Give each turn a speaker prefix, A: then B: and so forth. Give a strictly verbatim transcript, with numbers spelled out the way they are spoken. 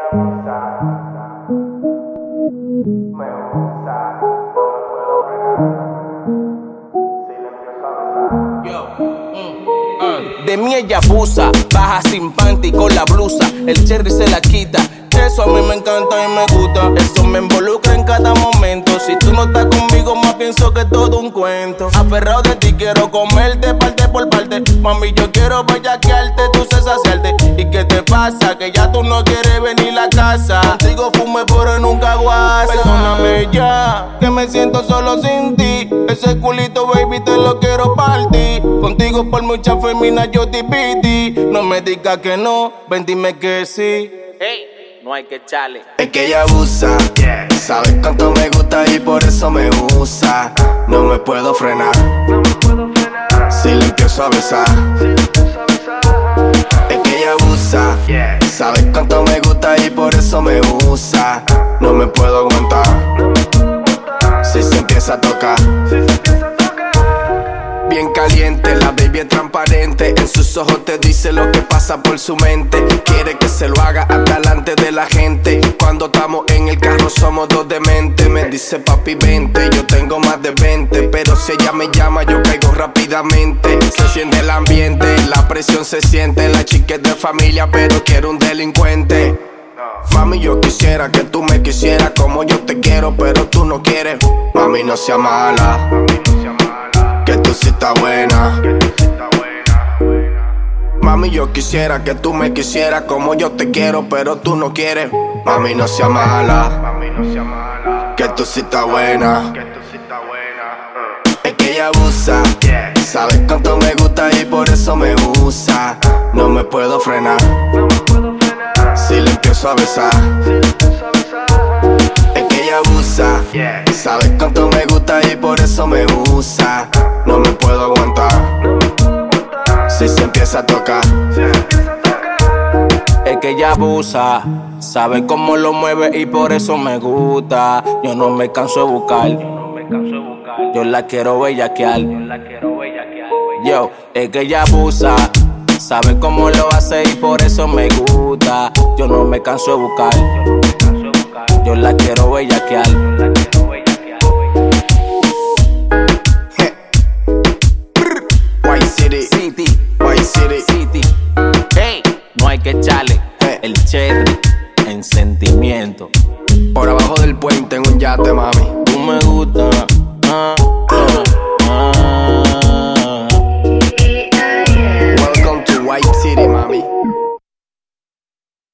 A: abusa, me gusta, no me puedo frenar. Si le empiezo a besar. Yo, mm, uh. De mí ella abusa, baja sin panty con la blusa, el cherry se la quita. Eso a mí me encanta y me gusta. Eso me involucra en cada momento. Si tú no estás conmigo, más pienso que es todo un cuento. Aferrado de ti, quiero comerte parte por parte. Mami, yo quiero bellaquearte, tú sé saciarte. ¿Y qué te pasa? Que ya tú no quieres venir a casa. Contigo fume pero nunca guasa. Perdóname ya, que me siento solo sin ti. Ese culito, baby, te lo quiero partir. Contigo por muchas feminas yo te piti. No me digas que no, ven dime que sí.
B: Hey. No hay que echarle.
C: Es que ella abusa, yeah. Sabes cuánto me gusta y por eso me usa. No me puedo frenar,
A: no me puedo frenar.
C: Si le empiezo a besar,
A: si le empiezo a besar.
C: Es que ella abusa,
A: yeah.
C: Sabes cuánto me gusta y por eso me usa. No me puedo aguantar,
A: no me puedo aguantar.
C: Si se empieza a tocar,
A: si se empieza a tocar.
C: bien caliente, la baby es transparente. En sus ojos te dice lo que pasa por su mente. Quiere que se lo haga hasta delante de la gente. Cuando estamos en el carro somos dos dementes. Me dice papi vente, yo tengo más de veinte. Pero si ella me llama yo caigo rápidamente. Se siente el ambiente, la presión se siente. La chica es de familia pero quiero un delincuente. Mami, yo quisiera que tú me quisieras como yo te quiero, pero tú no quieres. Mami, no sea mala, que tú sí estás buena. Mami, yo quisiera que tú me quisieras como yo te quiero, pero tú no quieres. Mami, no sea mala, que tú sí estás buena. Es que ella abusa, sabes cuánto me gusta y por eso me usa. No me puedo frenar, si le empiezo a besar. Es que ella abusa, sabes cuánto me gusta y por eso me usa. No me puedo aguantar, si se empieza a tocar.
B: Es que ella abusa, sabe cómo lo mueve y por eso me gusta. Yo no me canso de buscar, yo la quiero bellaquear. Yo, es que ella abusa, sabe cómo lo hace y por eso me gusta. Yo no me canso de buscar, yo la quiero bellaquear.
C: White City,
B: City,
C: White City,
B: City. Hey, no hay que echarle el cherry en sentimiento.
C: Por abajo del puente en un yate, mami.
B: Tú me gusta, ah, ah, ah.